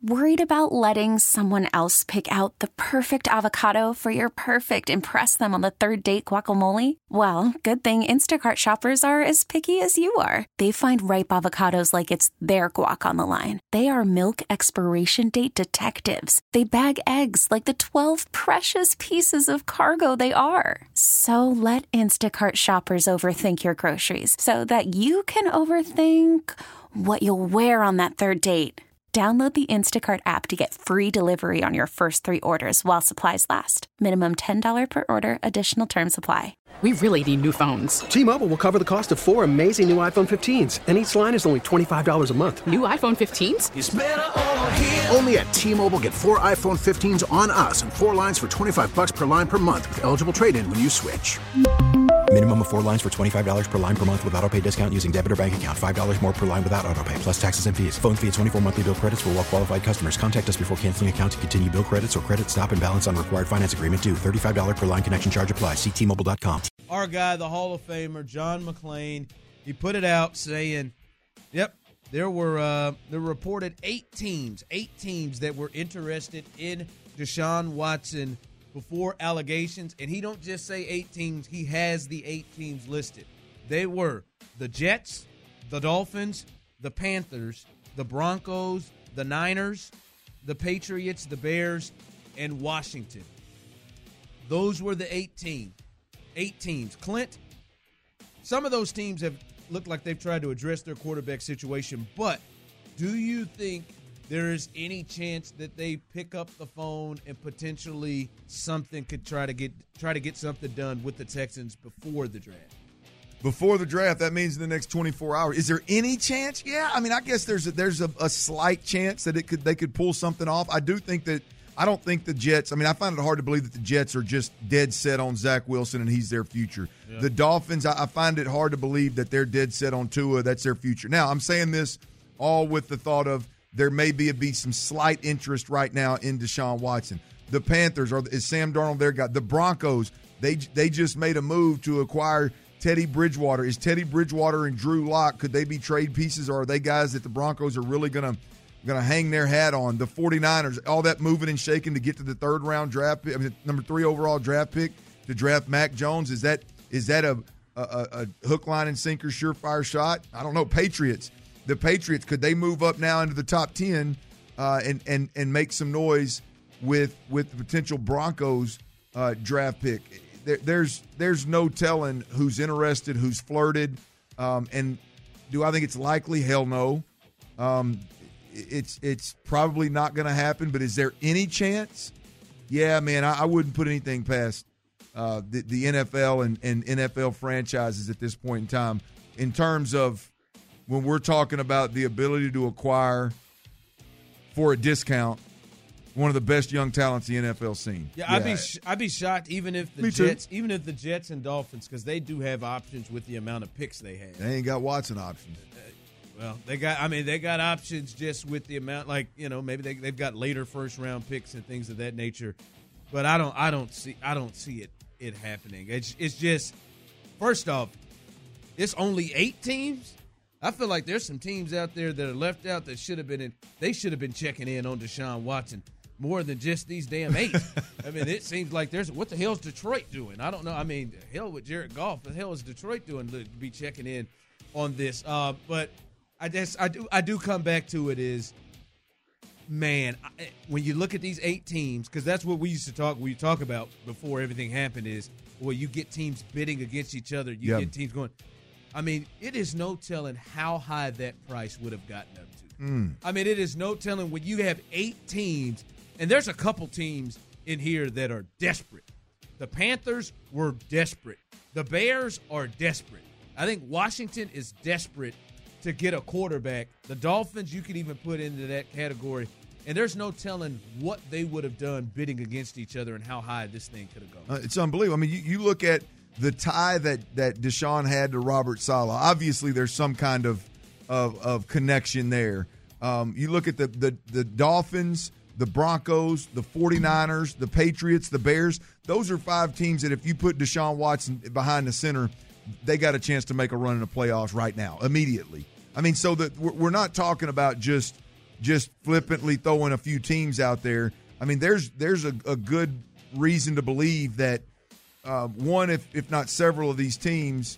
Worried about letting someone else pick out the perfect avocado for your perfect impress them on the third date guacamole? Well, good thing Instacart shoppers are as picky as you are. They find ripe avocados like it's their guac on the line. They are milk expiration date detectives. They bag eggs like the 12 precious pieces of cargo they are. So let Instacart shoppers overthink your groceries so that you can overthink what you'll wear on that third date. Download the Instacart app to get free delivery on your first 3 orders while supplies last. Minimum $10 per order. Additional terms apply. We really need new phones. T-Mobile will cover the cost of 4 amazing new iPhone 15s, and each line is only $25 a month. New iPhone 15s? It's better over here. Only at T-Mobile, get 4 iPhone 15s on us and 4 lines for $25 per line per month with eligible trade-in when you switch. Minimum of 4 lines for $25 per line per month with autopay discount using debit or bank account. $5 more per line without autopay, plus taxes and fees. Phone fee at 24 monthly bill credits for well-qualified customers. Contact us before canceling account to continue bill credits or credit stop and balance on required finance agreement due. $35 per line connection charge applies. See T-Mobile.com. Our guy, the Hall of Famer, John McClain, he put it out saying, yep, there were reported 8 teams that were interested in Deshaun Watson before allegations, and he don't just say 8 teams, he has the 8 teams listed. They were the Jets, the Dolphins, the Panthers, the Broncos, the Niners, the Patriots, the Bears, and Washington. Those were the 8 teams. 8 teams. Clint, some of those teams have looked like they've tried to address their quarterback situation, but do you think there is any chance that they pick up the phone and potentially something could try to get something done with the Texans before the draft? Before the draft, that means in the next 24 hours. Is there any chance? Yeah, I mean, I guess there's a slight chance that they could pull something off. I don't think the Jets – I mean, I find it hard to believe that the Jets are just dead set on Zach Wilson and he's their future. Yeah. The Dolphins, I find it hard to believe that they're dead set on Tua. That's their future. Now, I'm saying this all with the thought of there may be some slight interest right now in Deshaun Watson. The Panthers, is Sam Darnold their guy? The Broncos, they just made a move to acquire Teddy Bridgewater. Is Teddy Bridgewater and Drew Lock, could they be trade pieces, or are they guys that the Broncos are really going to hang their hat on? The 49ers, all that moving and shaking to get to the third-round draft pick, number 3 overall draft pick to draft Mac Jones. Is that a hook, line, and sinker surefire shot? I don't know. Patriots. The Patriots, could they move up now into the top 10 and make some noise with the potential Broncos draft pick? There's no telling who's interested, who's flirted, and do I think it's likely? Hell no. It's probably not going to happen, but is there any chance? Yeah, man, I wouldn't put anything past the NFL and NFL franchises at this point in time in terms of when we're talking about the ability to acquire for a discount one of the best young talents the NFL's seen. Yeah, I'd be shocked even if the Jets and Dolphins, because they do have options with the amount of picks they have. They ain't got Watson options. Well, they got options just with the amount, like, maybe they've got later first round picks and things of that nature. But I don't see it happening. It's just, first off, it's only 8 teams. I feel like there's some teams out there that are left out that should have been checking in on Deshaun Watson more than just these damn 8. I mean, it seems like what the hell's Detroit doing? I don't know. I mean, hell with Jared Goff, what the hell is Detroit doing to be checking in on this? But I guess I do come back to it is, man, when you look at these 8 teams, because that's what we talk about before everything happened is, well, you get teams bidding against each other. You get teams going. I mean, it is no telling how high that price would have gotten up to. I mean, it is no telling when you have 8 teams, and there's a couple teams in here that are desperate. The Panthers were desperate. The Bears are desperate. I think Washington is desperate to get a quarterback. The Dolphins, you could even put into that category. And there's no telling what they would have done bidding against each other and how high this thing could have gone. It's unbelievable. I mean, you look at the tie that Deshaun had to Robert Saleh. Obviously, there's some kind of connection there. You look at the Dolphins, the Broncos, the 49ers, the Patriots, the Bears. Those are 5 teams that if you put Deshaun Watson behind the center, they got a chance to make a run in the playoffs right now, immediately. I mean, so that we're not talking about just just flippantly throwing a few teams out there. I mean, there's a good reason to believe that one, if not several of these teams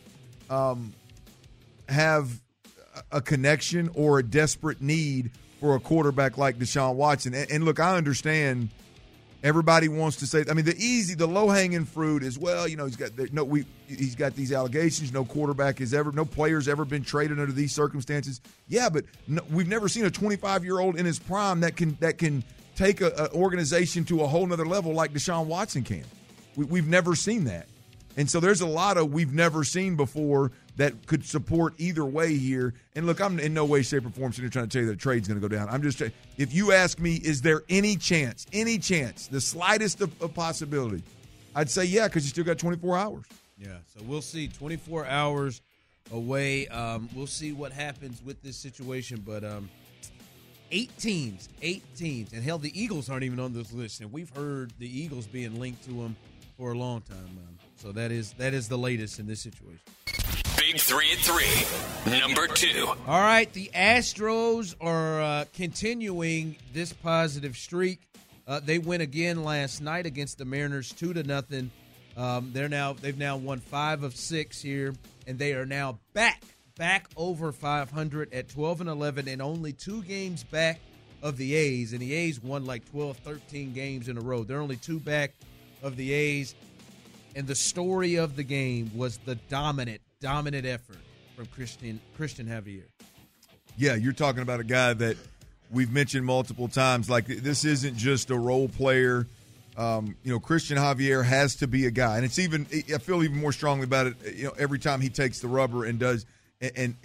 have a connection or a desperate need for a quarterback like Deshaun Watson. And look, I understand everybody wants to say, I mean, the low-hanging fruit is, well, he's got these allegations. No player's ever been traded under these circumstances. Yeah, but we've never seen a 25-year-old in his prime that can take an organization to a whole nother level like Deshaun Watson can. We've never seen that. And so there's a lot of we've never seen before that could support either way here. And look, I'm in no way, shape, or form sitting here trying to tell you that the trade's going to go down. I'm just if you ask me, is there any chance, the slightest of possibility, I'd say yeah, because you still got 24 hours. Yeah, so we'll see. 24 hours away. We'll see what happens with this situation. But 8 teams. And, hell, the Eagles aren't even on this list. And we've heard the Eagles being linked to them for a long time now. So that is the latest in this situation. Big 3 at 3, number 2. All right, the Astros are continuing this positive streak. They win again last night against the Mariners 2-0. They've now won 5 of 6 here, and they are now back over 500 at 12-11, and only 2 games back of the A's. And the A's won like 12, 13 games in a row. They're only 2 back of the A's. And the story of the game was the dominant effort from Christian Javier. Yeah, you're talking about a guy that we've mentioned multiple times. Like, this isn't just a role player. Christian Javier has to be a guy. And I feel even more strongly about it, every time he takes the rubber and does and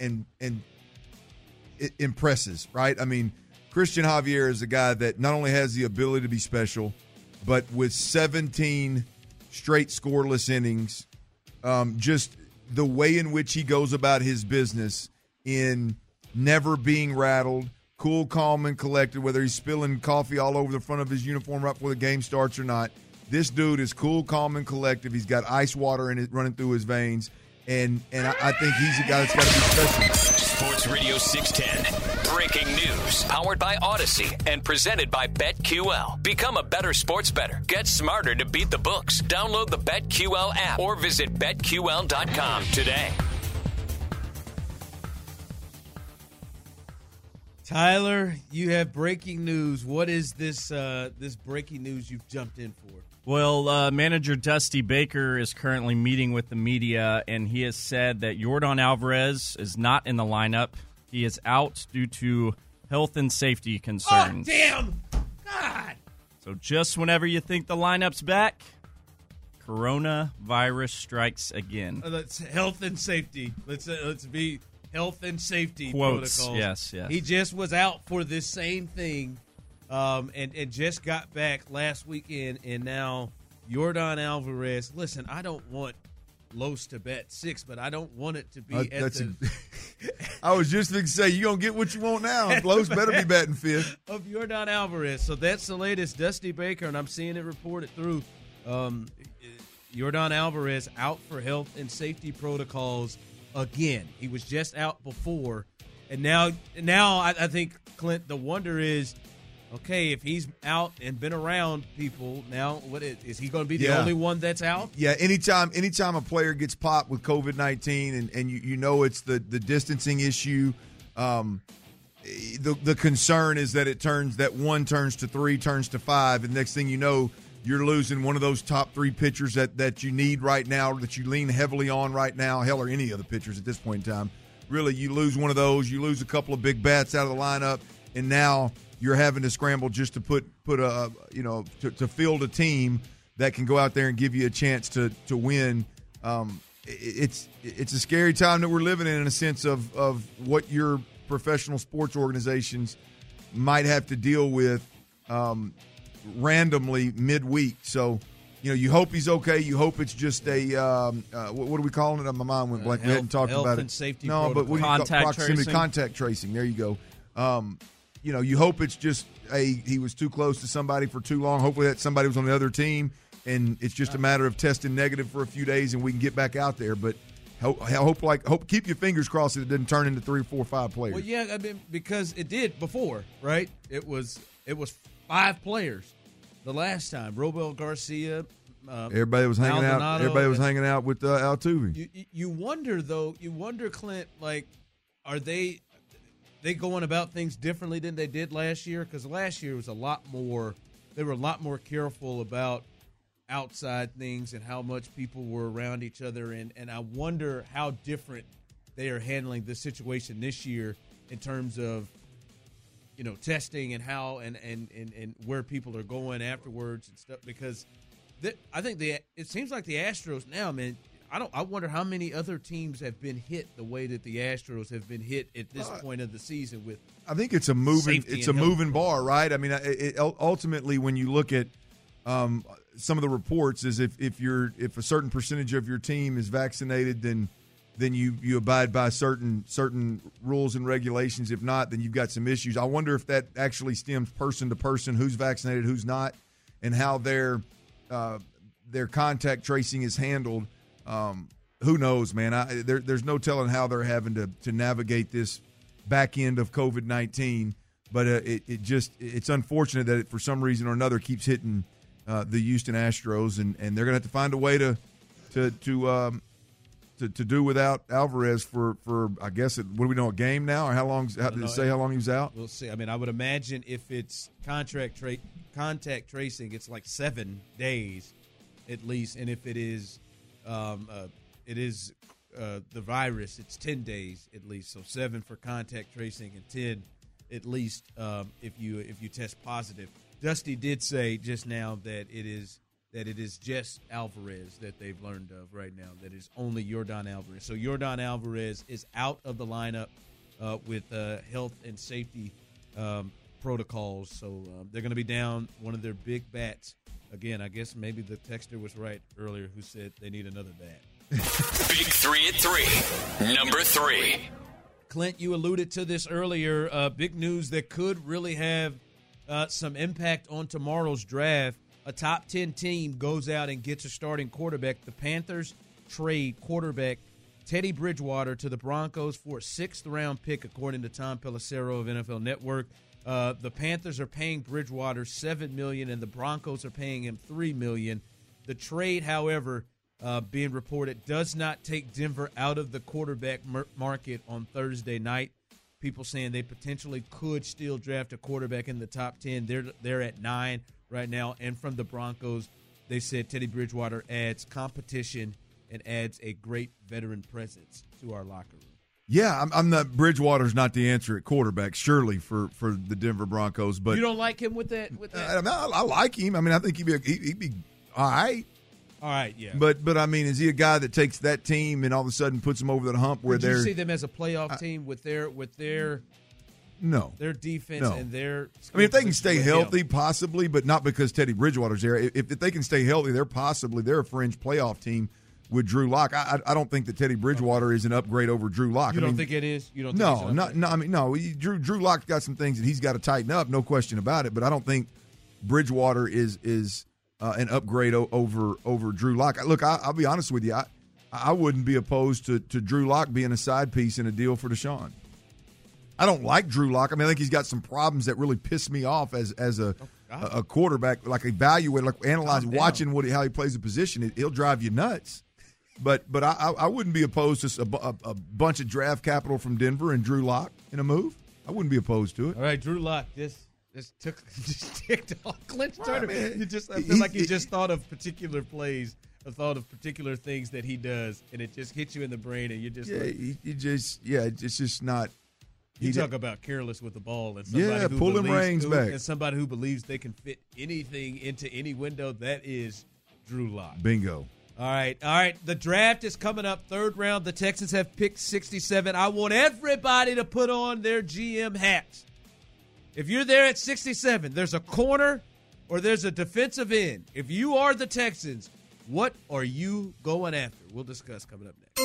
it impresses, right? I mean, Christian Javier is a guy that not only has the ability to be special, but with 17 straight scoreless innings, just the way in which he goes about his business in never being rattled, cool, calm, and collected, whether he's spilling coffee all over the front of his uniform right before the game starts or not. This dude is cool, calm, and collective. He's got ice water in it running through his veins, and I think he's a guy that's got to be special. Sports Radio 610. Breaking news. Powered by Odyssey and presented by BetQL. Become a better sports bettor. Get smarter to beat the books. Download the BetQL app or visit BetQL.com today. Tyler, you have breaking news. What is this breaking news you've jumped in for? Well, manager Dusty Baker is currently meeting with the media, and he has said that Yordan Alvarez is not in the lineup. He is out due to health and safety concerns. Oh, damn! God! So just whenever you think the lineup's back, coronavirus strikes again. Let's health and safety. Let's be health and safety quotes. Protocols. Yes. He just was out for this same thing, and just got back last weekend, and now Yordan Alvarez. Listen, I don't want Los to bet 6, but I don't want it to be I was just going to say, you're going to get what you want now. Los better be batting 5th. Of Yordan Alvarez. So that's the latest. Dusty Baker, and I'm seeing it reported through. Yordan Alvarez out for health and safety protocols again. He was just out before, and now I think, Clint, the wonder is, okay, if he's out and been around people, now what is he going to be the only one that's out? Yeah, anytime a player gets popped with COVID-19 and you know it's the distancing issue, the concern is that one turns to 3, turns to 5, and next thing you know, you're losing one of those top 3 pitchers that you need right now, that you lean heavily on right now, hell, or any of the pitchers at this point in time. Really, you lose one of those, you lose a couple of big bats out of the lineup, and now you're having to scramble just to put to field a team that can go out there and give you a chance to win. It's a scary time that we're living in a sense of what your professional sports organizations might have to deal with randomly midweek. So, you hope he's okay. You hope it's just a what are we calling it? My mind went blank. We hadn't talked about it. Health and safety protocol. But what do you call proximity contact tracing? There you go. You hope it's just he was too close to somebody for too long. Hopefully that somebody was on the other team, and it's just a matter of testing negative for a few days, and we can get back out there. But Hope keep your fingers crossed that it didn't turn into 3, 4, 5 players. Well, yeah, I mean, because it did before, right? It was 5 players the last time. Robel Garcia. Everybody was hanging out. Everybody was hanging out with Altuve. You wonder though. You wonder, Clint. Like, are they going about things differently than they did last year? Because last year was a lot more. They were a lot more careful about outside things and how much people were around each other. And I wonder how different they are handling the situation this year in terms of, testing and how and where people are going afterwards and stuff. Because I think it seems like the Astros now, man. I wonder how many other teams have been hit the way that the Astros have been hit at this point of the season with. I think it's a moving bar, right? I mean, ultimately, when you look at some of the reports, is if a certain percentage of your team is vaccinated, then you abide by certain rules and regulations. If not, then you've got some issues. I wonder if that actually stems person to person, who's vaccinated, who's not, and how their contact tracing is handled. Who knows, man? There's no telling how they're having to navigate this back end of COVID-19. But it's unfortunate that it, for some reason or another, keeps hitting the Houston Astros, and they're going to have to find a way to do without Alvarez for I guess what do we know, a game now, or how long? Did it say how long he was out? We'll see. I mean, I would imagine if it's contact tracing, it's like 7 days at least, and if it is the virus, it's 10 days at least. So 7 for contact tracing and 10 at least if you test positive. Dusty did say just now that it is just Alvarez that they've learned of right now. That is only Yordan Alvarez. So Yordan Alvarez is out of the lineup with health and safety protocols. So they're going to be down one of their big bats. Again, I guess maybe the texter was right earlier who said they need another bat. Big 3 at 3. Number 3. Clint, you alluded to this earlier. Big news that could really have some impact on tomorrow's draft. A top 10 team goes out and gets a starting quarterback. The Panthers trade quarterback Teddy Bridgewater to the Broncos for a 6th-round pick, according to Tom Pelissero of NFL Network. The Panthers are paying Bridgewater $7 million, and the Broncos are paying him $3 million. The trade, however, being reported, does not take Denver out of the quarterback market on Thursday night. People saying they potentially could still draft a quarterback in the top 10. They're at 9 right now. And from the Broncos, they said Teddy Bridgewater adds competition and adds a great veteran presence to our locker room. Yeah, I'm not. Bridgewater's not the answer at quarterback, surely for the Denver Broncos. But you don't like him with that. I like him. I mean, I think he'd be all right. All right, yeah. But I mean, is he a guy that takes that team and all of a sudden puts them over the hump where Did you see them as a playoff team with their defense and their? I mean, if they can stay healthy, possibly, but not because Teddy Bridgewater's there. If they can stay healthy, they're a fringe playoff team with Drew Lock. I don't think that Teddy Bridgewater is an upgrade over Drew Lock. You don't think it is? You don't? Think no. I mean, no. Drew Lock's got some things that he's got to tighten up, no question about it. But I don't think Bridgewater is an upgrade over Drew Lock. Look, I'll be honest with you. I wouldn't be opposed to Drew Lock being a side piece in a deal for Deshaun. I don't like Drew Lock. I mean, I think he's got some problems that really piss me off as a quarterback. Like evaluating, like analyzing, watching how he plays the position. He'll drive you nuts. But I wouldn't be opposed to a bunch of draft capital from Denver and Drew Lock in a move. I wouldn't be opposed to it. All right, Drew Lock, just ticked off Clint Turner. I feel like you just thought of particular plays, or thought of particular things that he does, and it just hits you in the brain, and you're just it's just not. You talk about careless with the ball, and somebody pulling reins back, and somebody who believes they can fit anything into any window. That is Drew Lock. Bingo. All right. The draft is coming up, 3rd round. The Texans have picked 67. I want everybody to put on their GM hats. If you're there at 67, there's a corner or there's a defensive end. If you are the Texans, what are you going after? We'll discuss coming up next.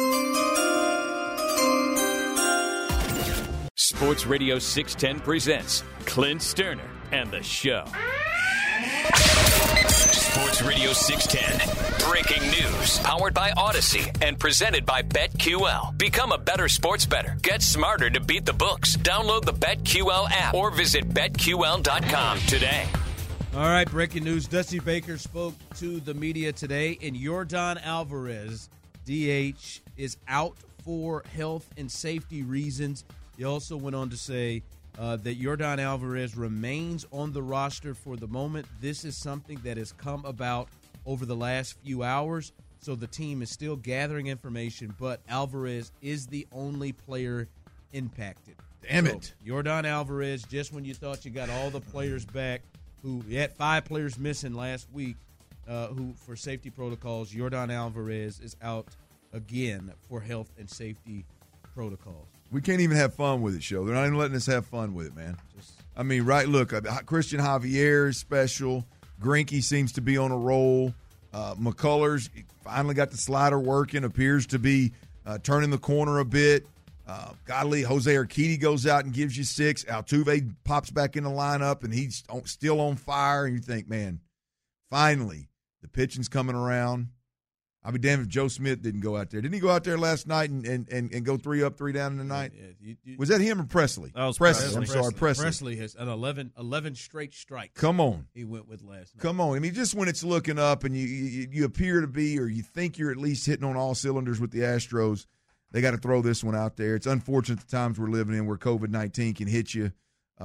Sports Radio 610 presents Clint Sterner and the Show. Sports Radio 610. Breaking news. Powered by Odyssey and presented by BetQL. Become a better sports bettor. Get smarter to beat the books. Download the BetQL app or visit BetQL.com today. All right, breaking news. Dusty Baker spoke to the media today, and Yordan Alvarez, DH, is out for health and safety reasons. He also went on to say that Yordan Alvarez remains on the roster for the moment. This is something that has come about over the last few hours, so the team is still gathering information, but Alvarez is the only player impacted. Damn it. Yordan Alvarez, just when you thought you got all the players back, who you had 5 players missing last week, who for safety protocols, Yordan Alvarez is out again for health and safety protocols. We can't even have fun with it, show. They're not even letting us have fun with it, man. Look, Christian Javier is special. Greinke seems to be on a roll. McCullers finally got the slider working, appears to be turning the corner a bit. Godly, Jose Urquidy goes out and gives you 6. Altuve pops back in the lineup, and he's still on fire. And you think, man, finally, the pitching's coming around. I'll be damned if Joe Smith didn't go out there. Didn't he go out there last night and go 3 up, 3 down in the night? Yeah, was that him or Presley? That was Presley. I'm sorry, Presley. Presley has an 11 straight strikes. Come on. He went with last night. Come on. I mean, just when it's looking up and you appear to be, or you think you're at least hitting on all cylinders with the Astros, they got to throw this one out there. It's unfortunate the times we're living in where COVID-19 can hit you.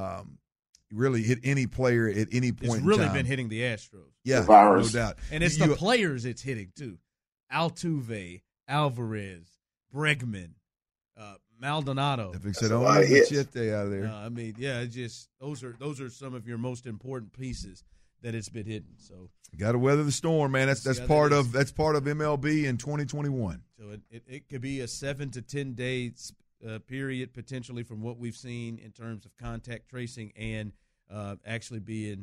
Really hit any player at any point in time. It's really been hitting the Astros. Yeah, no doubt. And it's the players it's hitting, too. Altuve, Alvarez, Bregman, Maldonado. If it said, the shit they out of there. Those are some of your most important pieces that it's been hitting. So got to weather the storm, man. That's part of MLB in 2021. So it could be a 7 to 10 days period potentially from what we've seen in terms of contact tracing and actually being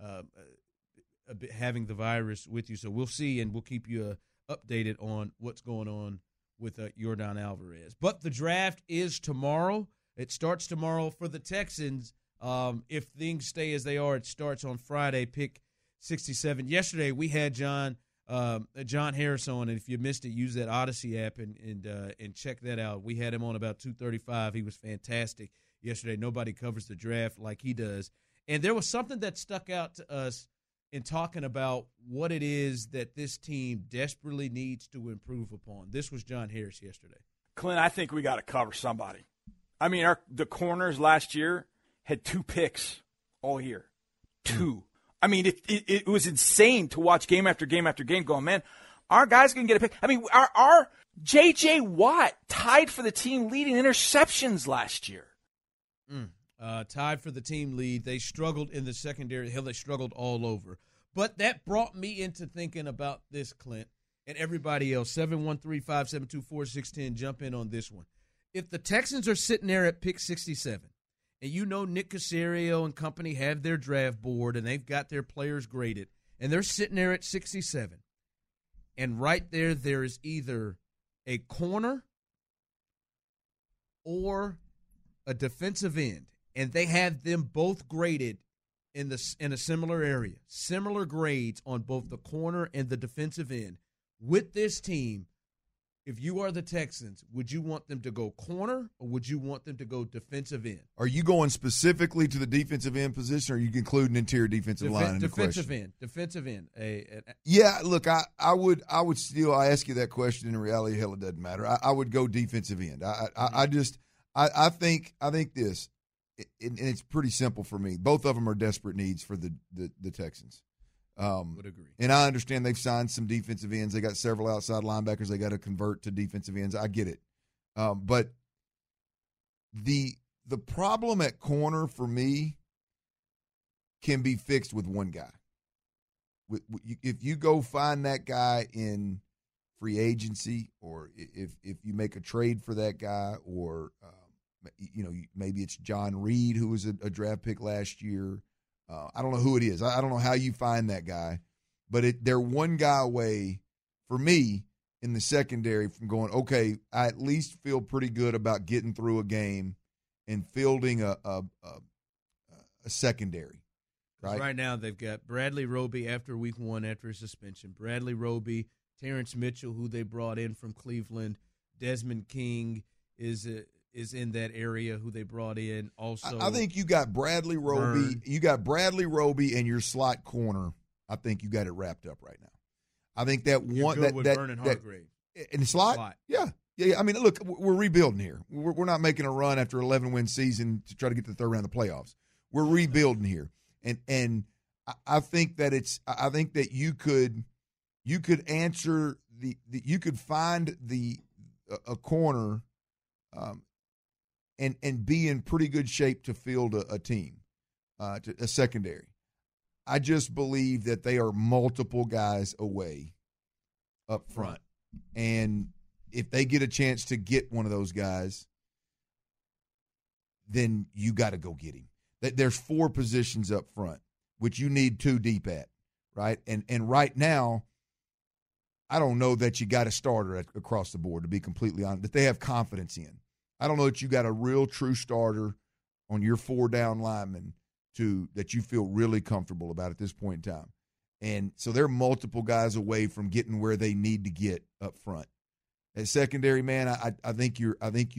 having the virus with you. So we'll see, and we'll keep you updated on what's going on with Yordan Alvarez. But the draft is tomorrow. It starts tomorrow for the Texans. If things stay as they are, it starts on Friday, pick 67. Yesterday we had John Harris on, and if you missed it, use that Odyssey app and check that out. We had him on about 2:35. He was fantastic yesterday. Nobody covers the draft like he does. And there was something that stuck out to us in talking about what it is that this team desperately needs to improve upon. This was John Harris yesterday. Clint, I think we got to cover somebody. I mean, the corners last year had 2 picks all year. 2. I mean, it was insane to watch game after game after game going, man, our guys can get a pick. I mean, our J.J. Watt tied for the team lead in interceptions last year. Tied for the team lead. They struggled in the secondary. Hell, they struggled all over. But that brought me into thinking about this, Clint, and everybody else. 713-572-4610, jump in on this one. If the Texans are sitting there at pick 67, and you know Nick Caserio and company have their draft board, and they've got their players graded, and they're sitting there at 67, and right there is either a corner or a defensive end, and they have them both graded in a similar area, similar grades on both the corner and the defensive end. With this team, if you are the Texans, would you want them to go corner or would you want them to go defensive end? Are you going specifically to the defensive end position, or are you including interior defensive line in the question? Defensive end. Yeah, look, I would still, I ask you that question. In reality, hell, it doesn't matter. I would go defensive end. I think this. And it's pretty simple for me. Both of them are desperate needs for the Texans. Would agree. And I understand they've signed some defensive ends. They got several outside linebackers they got to convert to defensive ends. I get it. But the problem at corner for me can be fixed with one guy. If you go find that guy in free agency, or if you make a trade for that guy, or maybe it's John Reed, who was a draft pick last year. I don't know who it is. I don't know how you find that guy. But they're one guy away, for me, in the secondary from going, okay, I at least feel pretty good about getting through a game and fielding a secondary. Right now they've got Bradley Roby after week 1 after his suspension. Bradley Roby, Terrence Mitchell, who they brought in from Cleveland. Desmond King is in that area, who they brought in. Also, I think you got Bradley Roby. Vern. You got Bradley Roby and your slot corner. I think you got it wrapped up right now. I think that You're one good that with that, Vernon that Hargrave. in the slot. Yeah. I mean, look, we're rebuilding here. We're not making a run after 11-win season to try to get to the third round of the playoffs. We're rebuilding here, and I think that I think that you could answer you could find a corner, and be in pretty good shape to field a team, a secondary. I just believe that they are multiple guys away up front, and if they get a chance to get one of those guys, then you got to go get him. There's 4 positions up front, which you need 2 deep at, right? And right now, I don't know that you got a starter across the board, to be completely honest, that they have confidence in. I don't know that you got a real true starter on your 4 down linemen that you feel really comfortable about at this point in time. And so they're multiple guys away from getting where they need to get up front. At secondary, man, I think you're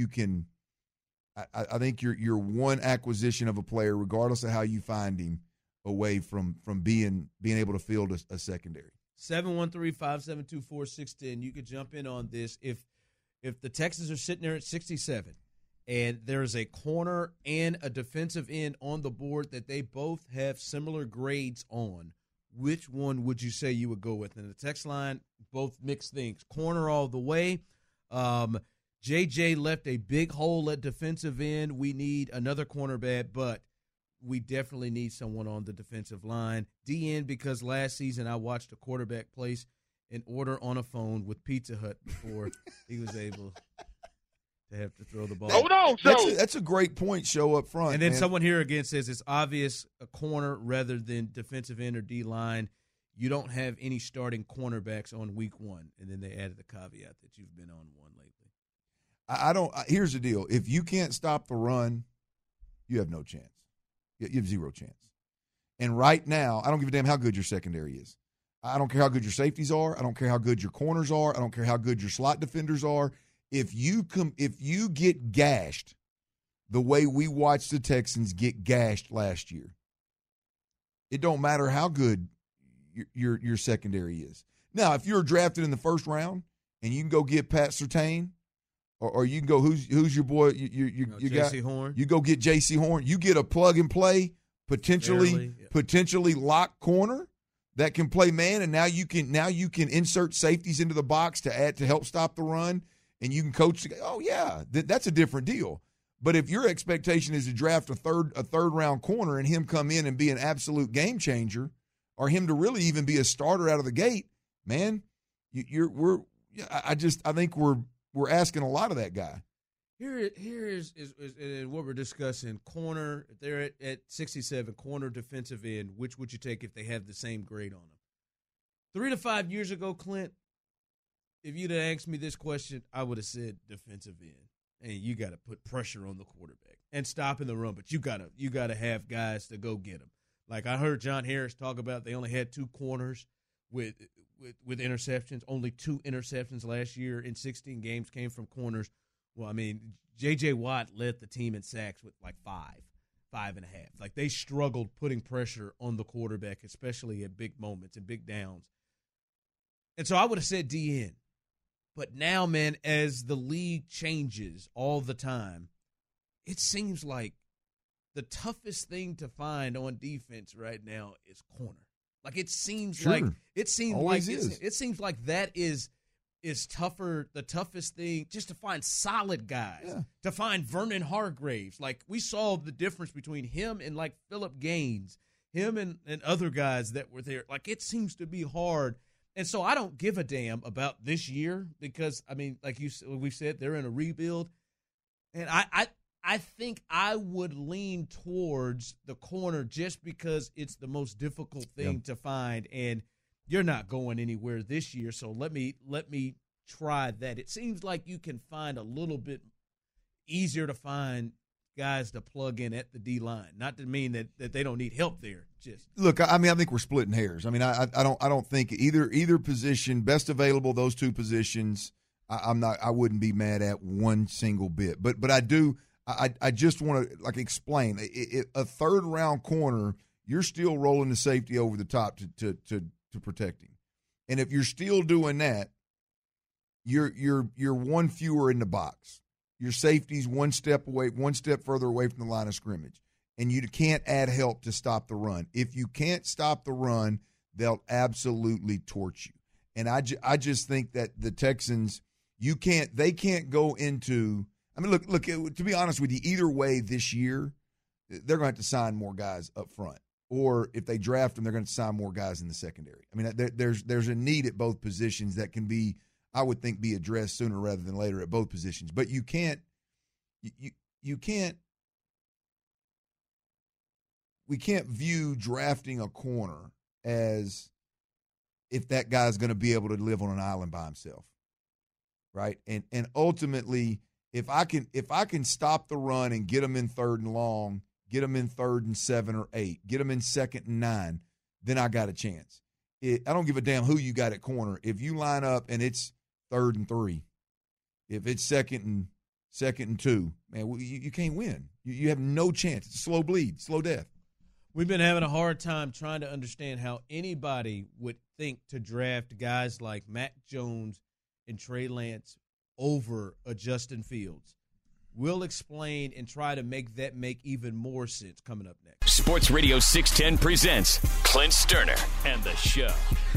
one acquisition of a player, regardless of how you find him, away from being able to field a secondary. 713-572-4610. You could jump in on this. If the Texans are sitting there at 67 and there's a corner and a defensive end on the board that they both have similar grades on, which one would you say you would go with? And the text line, both mixed things. Corner all the way. JJ left a big hole at defensive end. We need another cornerback, but we definitely need someone on the defensive line. DN, because last season I watched a quarterback place an order on a phone with Pizza Hut before he was able to have to throw the ball. Hold on, that's a great point, show up front. And then man. someone here again says it's obvious a corner rather than defensive end or D-line. You don't have any starting cornerbacks on week 1. And then they added the caveat that you've been on one lately. Here's the deal. If you can't stop the run, you have no chance. You have zero chance. And right now, I don't give a damn how good your secondary is. I don't care how good your safeties are. I don't care how good your corners are. I don't care how good your slot defenders are. If you get gashed the way we watched the Texans get gashed last year, it don't matter how good your secondary is. Now, if you're drafted in the first round and you can go get Pat Surtain, or you can go who's your boy you got Horn. You go get J.C. Horn. You get a plug and play potentially lock corner that can play man, and now you can insert safeties into the box to help stop the run, and you can coach. Oh yeah, that's a different deal. But if your expectation is to draft a third round corner and him come in and be an absolute game changer, or him to really even be a starter out of the gate, man, I think we're asking a lot of that guy. Here is what we're discussing. Corner, if they're at 67, corner, defensive end, which would you take if they have the same grade on them? 3 to 5 years ago, Clint, if you'd have asked me this question, I would have said defensive end. And you got to put pressure on the quarterback and stop in the run, but you gotta have guys to go get them. Like I heard John Harris talk about, they only had 2 corners with interceptions. Only 2 interceptions last year in 16 games came from corners. Well, I mean, J.J. Watt led the team in sacks with like 5.5. Like they struggled putting pressure on the quarterback, especially at big moments and big downs. And so I would have said DN. But now, man, as the league changes all the time, it seems like the toughest thing to find on defense right now is corner. Like it seems like that is tougher. The toughest thing just to find solid guys, to find Vernon Hargraves. Like we saw the difference between him and like Phillip Gaines, him and other guys that were there. Like it seems to be hard. And so I don't give a damn about this year because, I mean, like we've said, they're in a rebuild. And I think I would lean towards the corner just because it's the most difficult thing to find. And you're not going anywhere this year, so let me try that. It seems like you can find a little bit easier to find guys to plug in at the D-line. Not to mean that they don't need help there. Just look, I mean, I think we're splitting hairs. I mean, I don't think either position, best available, those two positions, I wouldn't be mad at one single bit. But I just want to explain. A third round corner, you're still rolling the safety over the top to protect him. And if you're still doing that, you're one fewer in the box. Your safety's one step further away from the line of scrimmage. And you can't add help to stop the run. If you can't stop the run, they'll absolutely torch you. And I just think that the Texans, they can't go into – I mean, look, to be honest with you, either way this year, they're going to have to sign more guys up front. Or if they draft them, they're going to sign more guys in the secondary. I mean, there's a need at both positions that can be, I would think, be addressed sooner rather than later at both positions. But you can't we can't view drafting a corner as if that guy's going to be able to live on an island by himself, right? And ultimately, if I can stop the run and get them in 3rd and long, get them in 3rd and 7 or 8, get them in 2nd and 9, then I got a chance. I don't give a damn who you got at corner. If you line up and it's 3rd and 3, if it's 2nd and 2, man, you can't win. You have no chance. It's a slow bleed, slow death. We've been having a hard time trying to understand how anybody would think to draft guys like Mac Jones and Trey Lance over a Justin Fields. We'll explain and try to make that make even more sense coming up next. Sports Radio 610 presents Clint Sterner and the Show.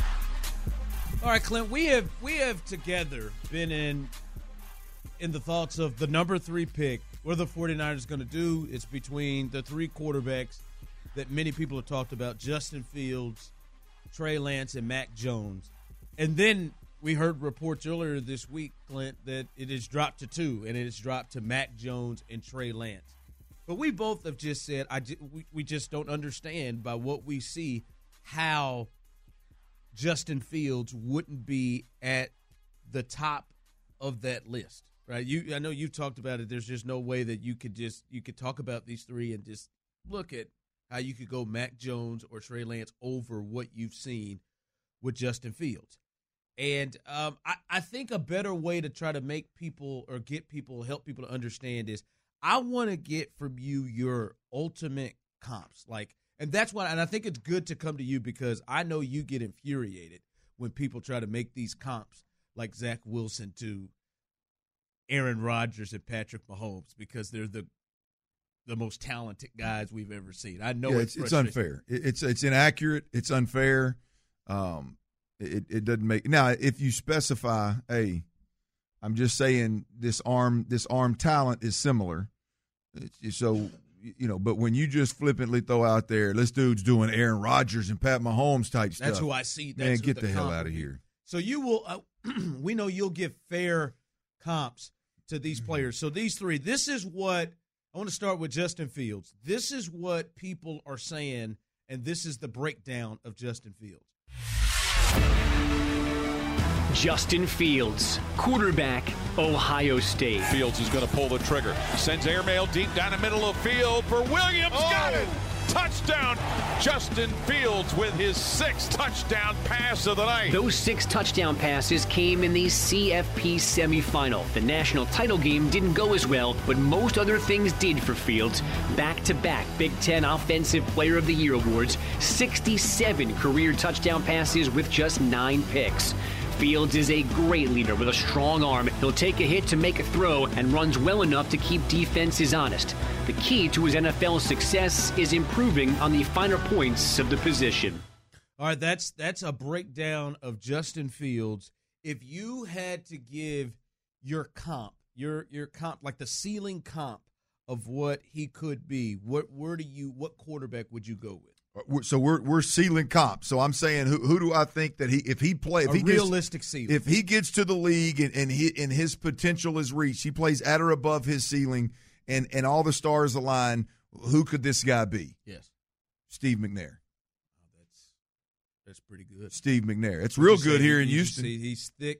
All right, Clint, we have together been in the thoughts of the number 3 pick. What are the 49ers going to do? It's between the 3 quarterbacks that many people have talked about, Justin Fields, Trey Lance, and Mac Jones. And then we heard reports earlier this week, Clint, that it has dropped to 2, and it has dropped to Mac Jones and Trey Lance. But we both have just said we just don't understand by what we see how Justin Fields wouldn't be at the top of that list, right? I know you've talked about it. There's just no way that you could talk about these 3 and just look at how you could go Mac Jones or Trey Lance over what you've seen with Justin Fields. And I think a better way to try to make people or help people to understand is I want to get from you your ultimate comps. And that's why, and I think it's good to come to you because I know you get infuriated when people try to make these comps like Zach Wilson to Aaron Rodgers and Patrick Mahomes because they're the most talented guys we've ever seen. I know it's unfair. It's inaccurate. It's unfair. It doesn't make – now, if you specify, hey, I'm just saying this arm talent is similar. So, but when you just flippantly throw out there, this dude's doing Aaron Rodgers and Pat Mahomes type stuff. That's who I see. Man, get the hell out of here. So you will we know you'll give fair comps to these players. So these 3, this is what – I want to start with Justin Fields. This is what people are saying, and this is the breakdown of Justin Fields. Justin Fields, quarterback, Ohio State. Fields is going to pull the trigger. Sends airmail deep down the middle of field for Williams. Got it! Touchdown! Justin Fields with his 6th touchdown pass of the night. Those 6 touchdown passes came in the CFP semifinal. The national title game didn't go as well, but most other things did for Fields. Back-to-back Big Ten Offensive Player of the Year awards, 67 career touchdown passes with just 9 picks. Fields is a great leader with a strong arm. He'll take a hit to make a throw and runs well enough to keep defenses honest. The key to his NFL success is improving on the finer points of the position. All right, that's a breakdown of Justin Fields. If you had to give your comp, your comp, like the ceiling comp of what he could be, what quarterback would you go with? So we're ceiling comp. So I'm saying who do I think that if he realistic ceiling. If he gets to the league and his potential is reached, he plays at or above his ceiling, and all the stars align, who could this guy be? Yes, Steve McNair. That's pretty good. Steve McNair. It's real good here in Houston. He's thick,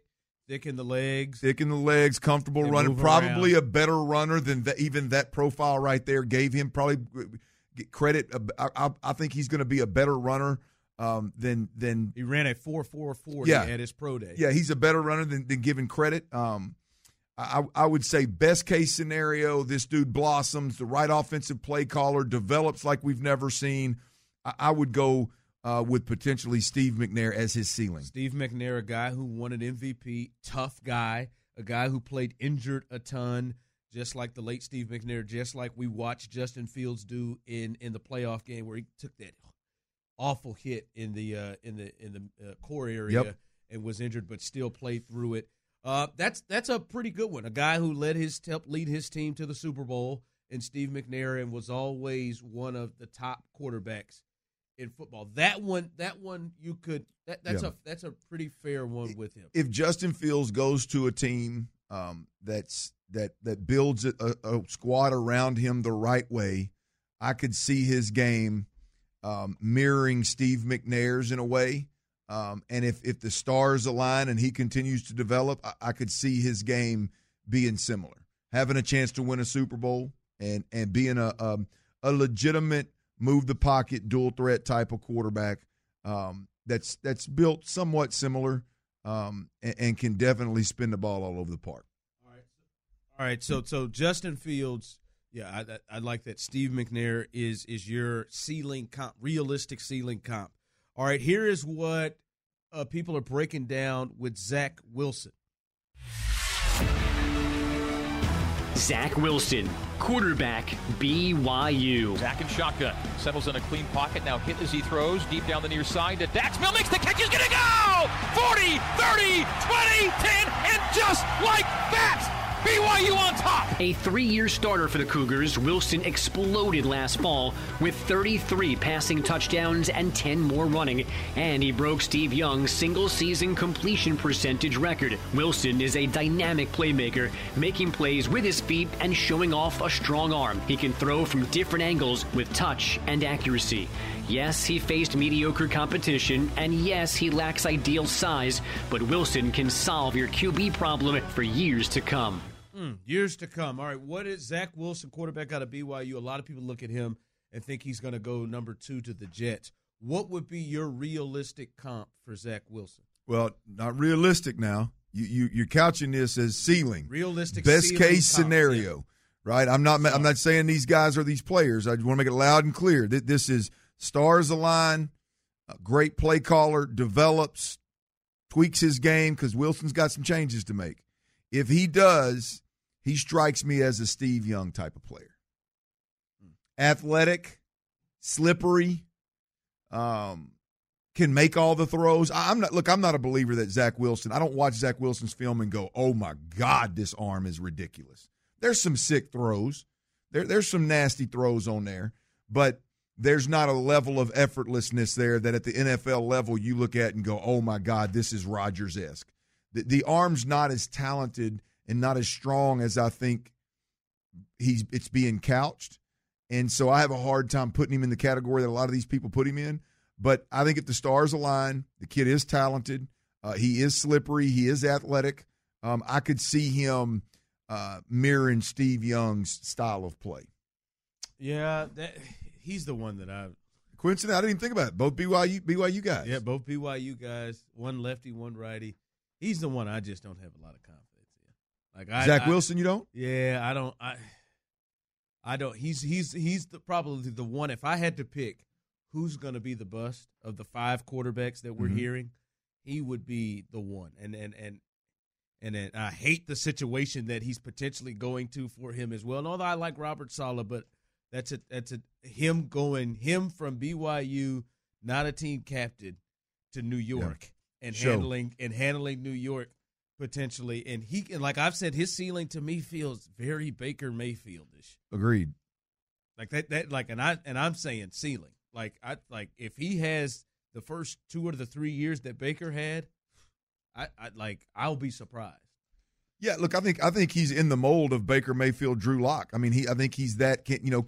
Thick in the legs. Comfortable running. Probably around. A better runner than even that profile right there gave him. Probably get credit. I think he's going to be a better runner than he ran a 4.44 at his pro day. Yeah, he's a better runner than given credit. I would say best case scenario, this dude blossoms, the right offensive play caller, develops like we've never seen. I would go with potentially Steve McNair as his ceiling. Steve McNair, a guy who won an MVP, tough guy, a guy who played injured a ton, just like the late Steve McNair, just like we watched Justin Fields do in the playoff game where he took that awful hit in the core area and was injured, but still played through it. That's a pretty good one. A guy who helped lead his team to the Super Bowl, and Steve McNair, and was always one of the top quarterbacks in football. That one you could that's a pretty fair one with him. If Justin Fields goes to a team that builds a squad around him the right way, I could see his game mirroring Steve McNair's in a way. And if the stars align and he continues to develop, I could see his game being similar, having a chance to win a Super Bowl and being a legitimate move the pocket, dual threat type of quarterback that's built somewhat similar and can definitely spin the ball all over the park. All right. So Justin Fields, I like that. Steve McNair is your ceiling comp, realistic ceiling comp. All right, here is what people are breaking down with Zach Wilson. Zach Wilson, quarterback, BYU. Zach in shotgun, settles in a clean pocket, now hit as he throws, deep down the near side to Dax. Mill makes the catch, he's going to go! 40, 30, 20, 10, and just like that, BYU on top! A 3-year starter for the Cougars, Wilson exploded last fall with 33 passing touchdowns and 10 more running, and he broke Steve Young's single-season completion percentage record. Wilson is a dynamic playmaker, making plays with his feet and showing off a strong arm. He can throw from different angles with touch and accuracy. Yes, he faced mediocre competition, and yes, he lacks ideal size, but Wilson can solve your QB problem for years to come. Years to come. All right, what is Zach Wilson, quarterback out of BYU? A lot of people look at him and think he's going to go number 2 to the Jets. What would be your realistic comp for Zach Wilson? Well, not realistic now. You're couching this as ceiling. Realistic best ceiling case comp, scenario, right? I'm not saying these guys are these players. I just want to make it loud and clear. This is stars align, a great play caller, develops, tweaks his game because Wilson's got some changes to make. If he does, he strikes me as a Steve Young type of player. Athletic, slippery, can make all the throws. I'm not a believer that Zach Wilson, I don't watch Zach Wilson's film and go, oh my God, this arm is ridiculous. There's some sick throws. There's some nasty throws on there, but there's not a level of effortlessness there that at the NFL level you look at and go, oh my God, this is Rodgers-esque. The arm's not as talented and not as strong as I think it's being couched. And so I have a hard time putting him in the category that a lot of these people put him in. But I think if the stars align, the kid is talented. He is slippery. He is athletic. I could see him mirroring Steve Young's style of play. Yeah, he's the one that coincidentally, I didn't even think about it. Both BYU guys. Yeah, both BYU guys. One lefty, one righty. He's the one I just don't have a lot of confidence in. Like Zach Wilson, you don't? Yeah, I don't. I don't. He's probably the one. If I had to pick who's going to be the bust of the 5 quarterbacks that we're hearing, he would be the one. And I hate the situation that he's potentially going to for him as well. And although I like Robert Saleh, but that's him from BYU, not a team captain, to New York. And handling New York potentially, and like I've said, his ceiling to me feels very Baker Mayfield-ish. Agreed. Like that, like, and I'm saying ceiling. Like if he has the first 2 or the 3 years that Baker had, I'll be surprised. Yeah, look, I think he's in the mold of Baker Mayfield, Drew Lock. I mean, I think he's that.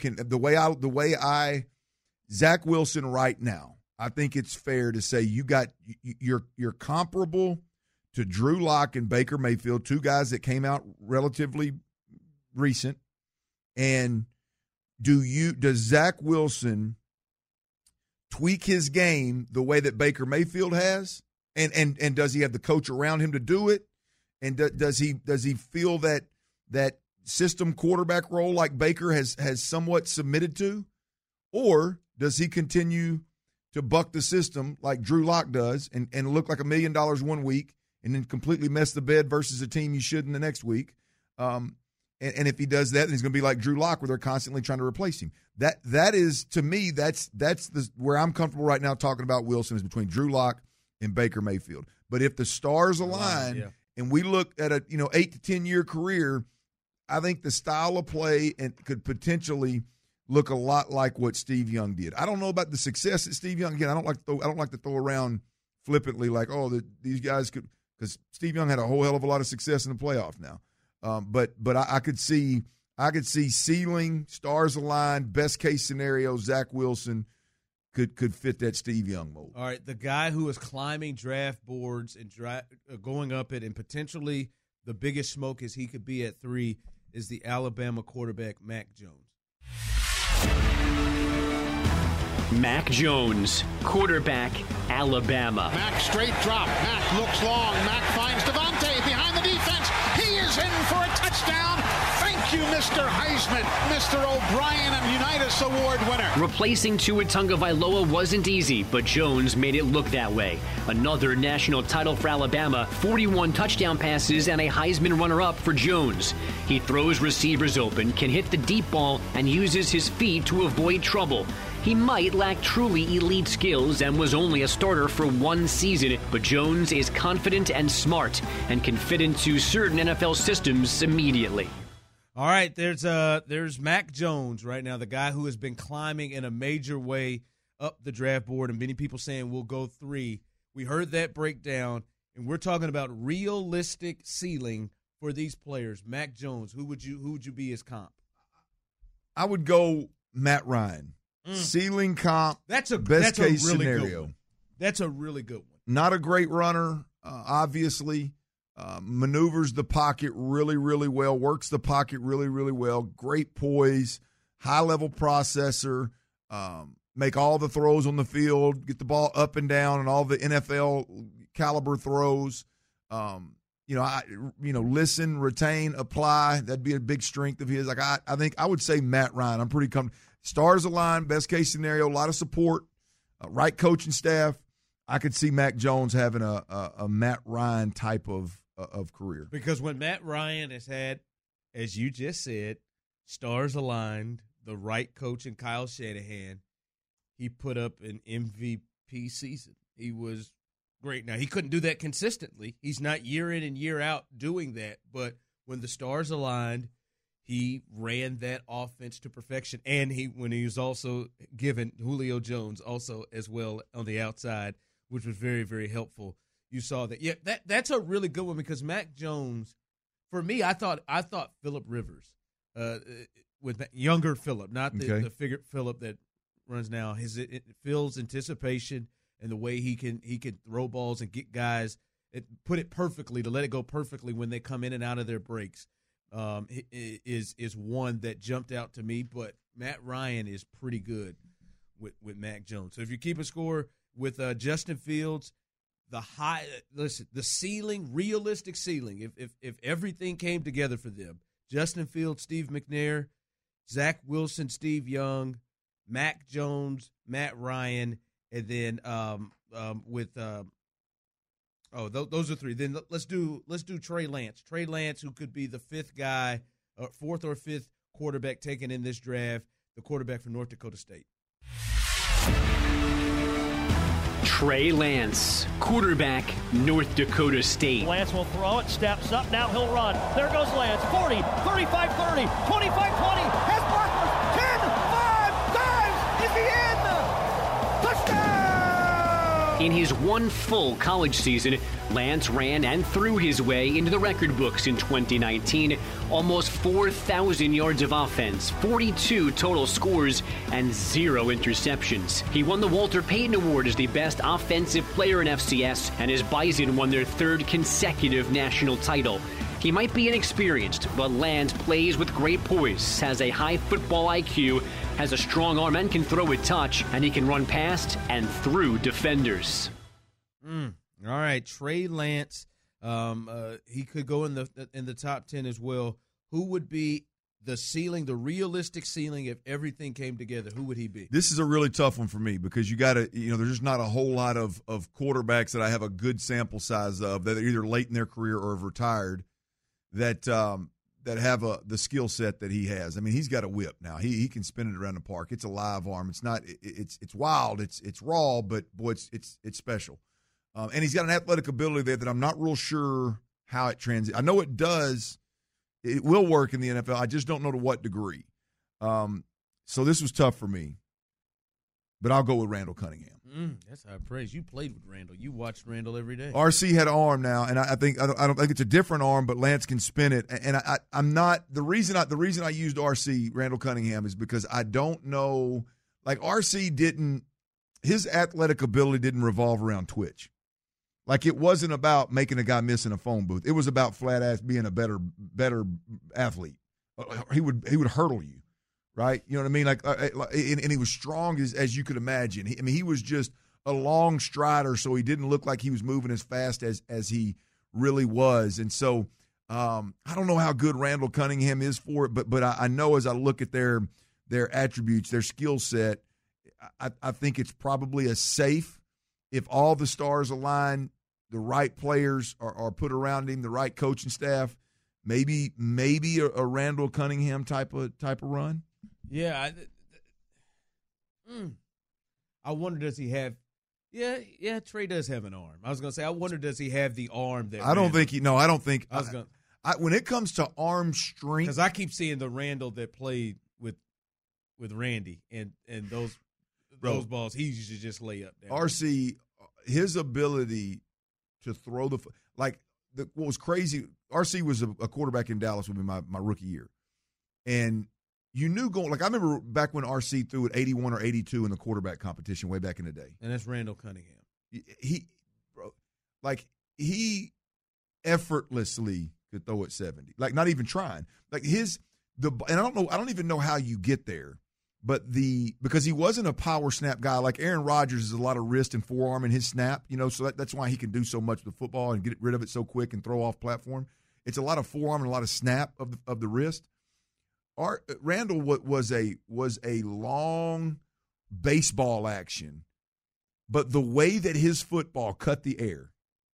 Zach Wilson right now. I think it's fair to say you're comparable to Drew Lock and Baker Mayfield, two guys that came out relatively recent, and does Zach Wilson tweak his game the way that Baker Mayfield has, and does he have the coach around him to do it, and does he feel that system quarterback role like Baker has somewhat submitted to, or does he continue to buck the system like Drew Lock does and look like $1 million 1 week and then completely mess the bed versus a team you shouldn't the next week? And if he does that, then he's going to be like Drew Lock, where they're constantly trying to replace him. That is, to me, that's where I'm comfortable right now talking about Wilson, is between Drew Lock and Baker Mayfield. But if the stars align and we look at a 8 to 10 year career, I think the style of play could potentially look a lot like what Steve Young did. I don't know about the success that Steve Young. Again, I don't like to throw around flippantly like, these guys could, because Steve Young had a whole hell of a lot of success in the playoffs now. But I could see ceiling, stars aligned, best case scenario, Zach Wilson could fit that Steve Young mold. All right, the guy who is climbing draft boards and going up it, and potentially the biggest smoke as he could be at 3 is the Alabama quarterback Mac Jones. Mac Jones, quarterback, Alabama. Mac straight drop. Mac looks long. Mac finds Devontae behind the defense. He is in for a touchdown. Thank you, Mr. Heisman, Mr. O'Brien and Unitas Award winner. Replacing Tua Tagovailoa wasn't easy, but Jones made it look that way. Another national title for Alabama, 41 touchdown passes, and a Heisman runner-up for Jones. He throws receivers open, can hit the deep ball, and uses his feet to avoid trouble. He might lack truly elite skills and was only a starter for 1 season, but Jones is confident and smart and can fit into certain NFL systems immediately. All right, there's Mac Jones right now, the guy who has been climbing in a major way up the draft board, and many people saying we'll go 3. We heard that breakdown, and we're talking about realistic ceiling for these players. Mac Jones, who would you be his comp? I would go Matt Ryan. Ceiling comp. That's a best case really scenario. Good one. That's a really good one. Not a great runner, obviously. Maneuvers the pocket really, really well. Works the pocket really, really well. Great poise. High-level processor. Make all the throws on the field. Get the ball up and down and all the NFL caliber throws. Listen, retain, apply. That'd be a big strength of his. Like I think I would say Matt Ryan. I'm pretty comfortable. Stars aligned, best case scenario, a lot of support, right coaching staff. I could see Mac Jones having a Matt Ryan type of career. Because when Matt Ryan has had, as you just said, stars aligned, the right coach in Kyle Shanahan, he put up an MVP season. He was great. Now, he couldn't do that consistently. He's not year in and year out doing that. But when the stars aligned, he ran that offense to perfection. And when he was also given Julio Jones also as well on the outside, which was very, very helpful. You saw that. Yeah, that's a really good one because Mac Jones, for me, I thought Phillip Rivers, with that younger Phillip, not the figure Phillip that runs now. Phil's anticipation and the way he can throw balls and get guys, put it perfectly, to let it go perfectly when they come in and out of their breaks, is one that jumped out to me. But Matt Ryan is pretty good with Mac Jones. So if you keep a score with Justin Fields, the ceiling, realistic ceiling, if everything came together for them, Justin Fields, Steve McNair, Zach Wilson, Steve Young, Mac Jones, Matt Ryan, and then those are 3. Then let's do Trey Lance. Trey Lance, who could be the 4th guy, 4th or 5th quarterback taken in this draft, the quarterback from North Dakota State. Trey Lance, quarterback, North Dakota State. Lance will throw it, steps up, now he'll run. There goes Lance, 40, 35, 30, 25, 20, has blockers, 10, 5, dives, is he in? Touchdown! In his one full college season, Lance ran and threw his way into the record books in 2019. Almost 4,000 yards of offense, 42 total scores, and 0 interceptions. He won the Walter Payton Award as the best offensive player in FCS, and his Bison won their 3rd consecutive national title. He might be inexperienced, but Lance plays with great poise, has a high football IQ, has a strong arm and can throw a touch, and he can run past and through defenders. All right, Trey Lance. He could go in the top 10 as well. Who would be the ceiling, the realistic ceiling, if everything came together? Who would he be? This is a really tough one for me because you got to, there's just not a whole lot of quarterbacks that I have a good sample size of that are either late in their career or have retired that have the skill set that he has. I mean, he's got a whip now. He can spin it around the park. It's a live arm. It's not. It's wild. It's raw, but boy, it's special. And he's got an athletic ability there that I'm not real sure how it translates. I know it does. It will work in the NFL. I just don't know to what degree. So this was tough for me. But I'll go with Randall Cunningham. That's high praise. You played with Randall. You watched Randall every day. RC had an arm now, and I don't think it's a different arm, but Lance can spin it. And I'm not the reason I used RC Randall Cunningham is because I don't know, like RC didn't, his athletic ability didn't revolve around twitch. Like it wasn't about making a guy miss in a phone booth. It was about flat ass being a better athlete. He would hurdle you. Right, you know what I mean? And he was strong as you could imagine. He was just a long strider, so he didn't look like he was moving as fast as he really was. And so I don't know how good Randall Cunningham is for it, but I know as I look at their attributes, their skill set, I think it's probably a safe if all the stars align, the right players are put around him, the right coaching staff. Maybe a Randall Cunningham type of run. Yeah, I wonder does he have? Yeah. Trey does have an arm. I was gonna say I wonder does he have the arm that? I don't think he. No, I don't think. When it comes to arm strength, because I keep seeing the Randall that played with Randy and those balls he used to just lay up. RC, his ability to throw what was crazy. RC was a quarterback in Dallas with me my rookie year, and. You knew I remember back when RC threw at 81 or 82 in the quarterback competition way back in the day. And that's Randall Cunningham. He effortlessly could throw at 70. Like not even trying. And I don't even know how you get there. But because he wasn't a power snap guy like Aaron Rodgers is a lot of wrist and forearm in his snap, so that's why he can do so much with football and get rid of it so quick and throw off platform. It's a lot of forearm and a lot of snap of the wrist. Randall was a long baseball action, but the way that his football cut the air,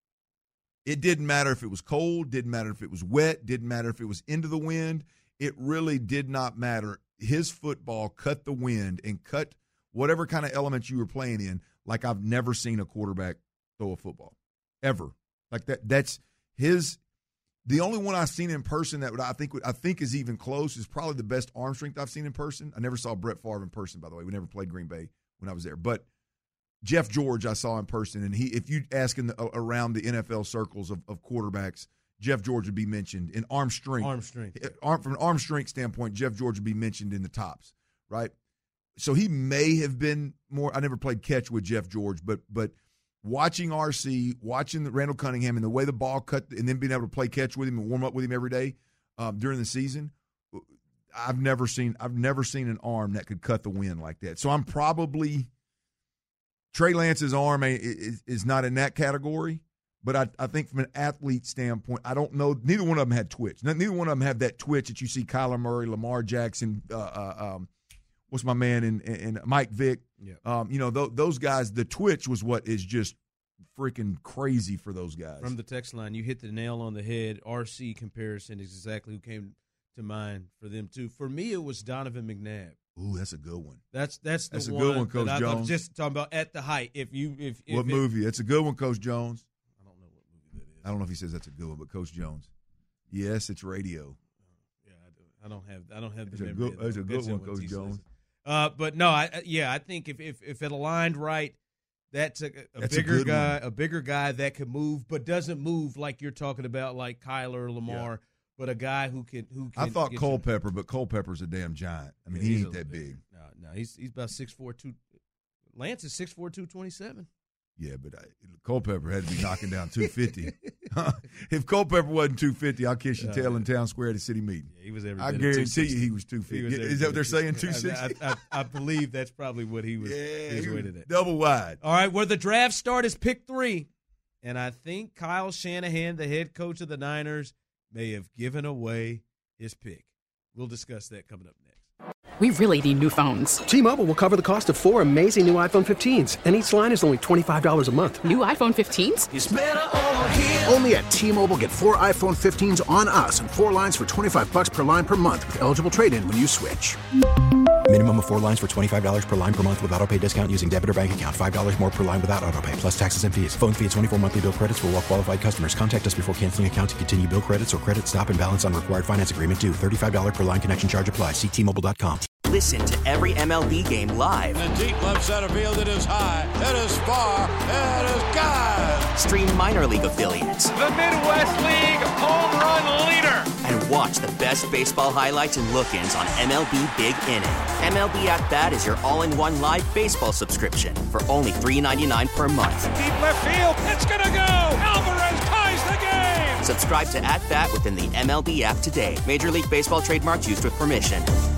it didn't matter if it was cold, didn't matter if it was wet, didn't matter if it was into the wind. It really did not matter. His football cut the wind and cut whatever kind of elements you were playing in like I've never seen a quarterback throw a football, ever. Like that. That's his. The only one I've seen in person that I think is even close is probably the best arm strength I've seen in person. I never saw Brett Favre in person, by the way. We never played Green Bay when I was there. But Jeff George I saw in person, and if you ask around the NFL circles of quarterbacks, Jeff George would be mentioned in arm strength. From an arm strength standpoint, Jeff George would be mentioned in the tops, right? So he may have been more – I never played catch with Jeff George, but watching RC, watching Randall Cunningham and the way the ball cut and then being able to play catch with him and warm up with him every day during the season, I've never seen an arm that could cut the wind like that. So I'm probably Trey Lance's arm is not in that category, but I think from an athlete standpoint, I don't know. Neither one of them had twitch. Neither one of them have that twitch that you see Kyler Murray, Lamar Jackson, what's my man, and Mike Vick. Yeah. Those guys, the twitch was what is just freaking crazy for those guys. From the text line, you hit the nail on the head. RC comparison is exactly who came to mind for them, too. For me, it was Donovan McNabb. Ooh, that's a good one. That's a good one, Coach Jones. Just talking about at the height. What movie? That's a good one, Coach Jones. I don't know what movie that is. I don't know if he says that's a good one, but Coach Jones. Yes, it's Radio. Yeah, I don't have the memory. That's a good one, Coach Jones. But no, I think if it aligned right, That's a That's bigger guy, a bigger guy that can move, but doesn't move like you're talking about, like Kyler or Lamar, but a guy who can. I thought Culpepper, but Culpepper's a damn giant. I mean, he ain't that big. No, he's about 6'4", 2. Lance is 6'4", 227. Yeah, but Culpepper had to be knocking down 250. If Culpepper wasn't 250, I'll kiss your tail in Town Square at a city meeting. Yeah, he was every I bit of guarantee you 260. he was 250. Is that what they're saying, 260? I believe that's probably what he was. Yeah, he was weighted at. Double wide. All right, where the draft start is pick 3, and I think Kyle Shanahan, the head coach of the Niners, may have given away his pick. We'll discuss that coming up next. We really need new phones. T-Mobile will cover the cost of 4 amazing new iPhone 15s, and each line is only $25 a month. New iPhone 15s? It's better over here. Only at T-Mobile, get 4 iPhone 15s on us and 4 lines for $25 per line per month with eligible trade-in when you switch. Minimum of 4 lines for $25 per line per month with auto-pay discount using debit or bank account. $5 more per line without auto-pay, plus taxes and fees. Phone fee at 24 monthly bill credits for well-qualified customers. Contact us before canceling account to continue bill credits or credit stop and balance on required finance agreement due. $35 per line connection charge applies. See T-Mobile.com. Listen to every MLB game live. In the deep left center field, it is high, it is far, it is gone. Stream minor league affiliates. The Midwest League home run leader. And watch the best baseball highlights and look-ins on MLB Big Inning. MLB At Bat is your all-in-one live baseball subscription for only $3.99 per month. Deep left field, it's gonna go. Alvarez ties the game. Subscribe to At Bat within the MLB app today. Major League Baseball trademarks used with permission.